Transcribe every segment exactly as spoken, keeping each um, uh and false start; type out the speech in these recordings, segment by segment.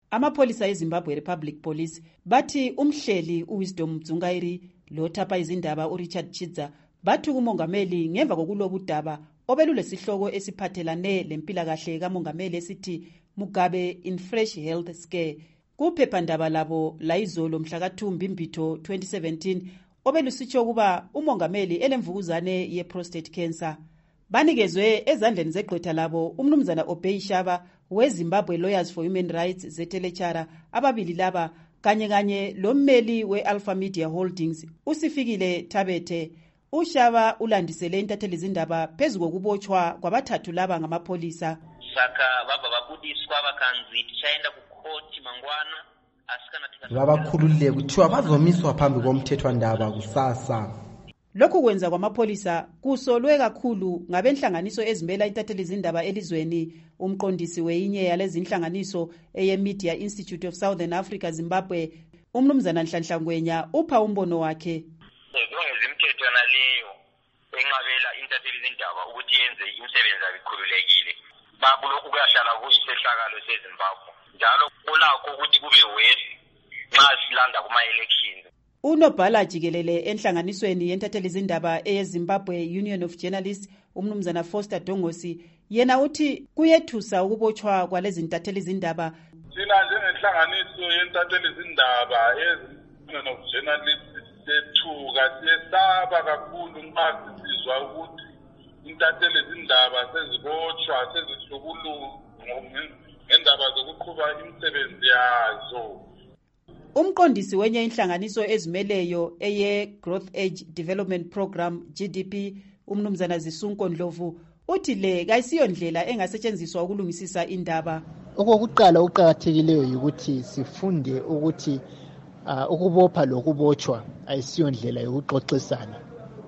Amapholisa eZimbabwe Republic Police bathi umhleli uWisdom Mdzungairi lo thapha izindaba uRichard Chidza bathu kumongameli ngemva kokuloba udaba obelulesihloko esiphathelane lempilakahle kamongameli esithi Mugabe in fresh health scare. Kuphephandaba labo layizolo mhla ka-two Mbimbitho twenty seventeen obelusitsho kuba umongameli elemvukuzane ye-prostate cancer. Banikezwe ezandleni zegqwetha labo umnumzana Obey Shaba weZimbabwe Lawyers for Human Rights zetelechara, ababili laba kanye kanye lommeli we-Alpha Media Holdings usifikile Thabethe. uShaba ulandisele intatheli zindaba phezu kokubotshwa kwabathathu laba ngamapholisa. Saka baba babudiswa bakanzi tishayenda kukhoti mangwana asikana babakhululile kuthiwa bazomiswa phambi komthethwandaba kusasa. Lokhu kwenza kwamapholisa kusolwe kakhulu ngabenhlanganiso ezimela intatheli zindaba elizweni. Umqondisi weyinye yalezi inhlanganiso eye Media Institute of Southern Africa Zimbabwe, umnumzana Nhlanhla Ngwenya, upha umbono wakhe. Imithetho naleyo enqabela intatheli zindaba ukuthi yenze imisebenzi abikhululekile. Babu lokhu kuyahlala kuyisehlakalo seZimbabwe. Njalo kulakho ukuthi kube wesi nxa silanda kuma elections. Unobhala jikelele enhlanganisweni yentatheli zindaba eyeZimbabwe Union of Journalists, umnumzana Foster Dongosi, yena uthi kuyethusa ukubotshwa kwalezi ntatheli zindaba. Sina njengenhlanganiso yentatheli zindaba eyeUnion of Journalists sethuka siyesaba kakhulu nxa sisizwa ukuthi intatheli zindaba sezibotshwa sezihlukuluzwa ngendaba zokuqhuba imisebenzi yazo. Umqondisi wenye inhlanganiso ezimeleyo eye Growth Age Development Program G D P, umnumzana Zisunko Ndlovu, uthi le kayisiyo ndlela engasetshenziswa ukulungisisa indaba. Okokuqala uqhakathekileyo ukuthi sifunde ukuthi uh, ukubopha lokubotshwa ayisiyo ndlela yokuxoxisana.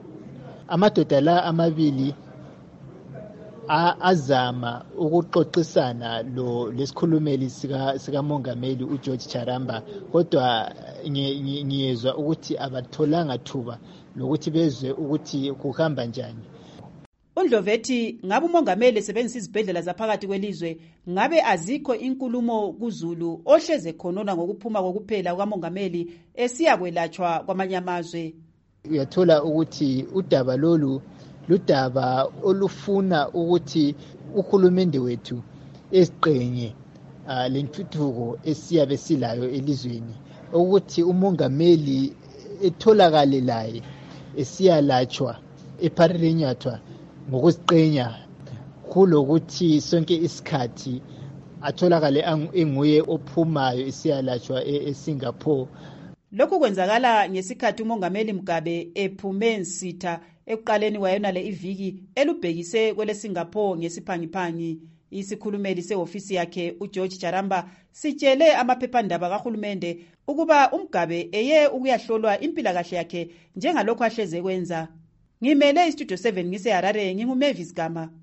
Amadoda la amabili azama ukuxoxisana lo lesikhulumeli sika sika mongameli uGeorge Charamba, kodwa ngiyezwa ukuthi abatholanga thuba lokuthi bezwe ukuthi kuhamba njani. UNdlovethi ngabe umongameli sebenzisa izibhedlela zaphakathi kwelizwe, ngabe azikho inkulumo kuZulu ohleze khonona ngokuphuma kokuphela kwamongameli esiya kwelatshwa kwamanye amazwe. Uyathola ukuthi udaba lolu ludaba olufuna ukuthi uhulumende wethu esiqenye uh, lentuthuko esiyabe silayo elizweni, ukuthi umongameli etholakale laye esiyalatshwa epharirenyathwa ngokusiqenya kulokuthi sonke isikhathi atholakale enguye ophumayo esiyalatshwa eSingapore. Lokhu kwenzakala ngesikhathi umongameli Mugabe ephume nsitha ekuqaleni wayona le iviki elubhekise kwele Singapore ngesiphangiphangi. Isikhulumeli seofisi yakhe uGeorge Charamba sitshele amaphephandaba kahulumende ukuba uMugabe eye ukuyahlolwa impilakahle yakhe njengalokho ahleze kwenza. Ngimele iStudio seven ngise Harare, nginguMavis Gama.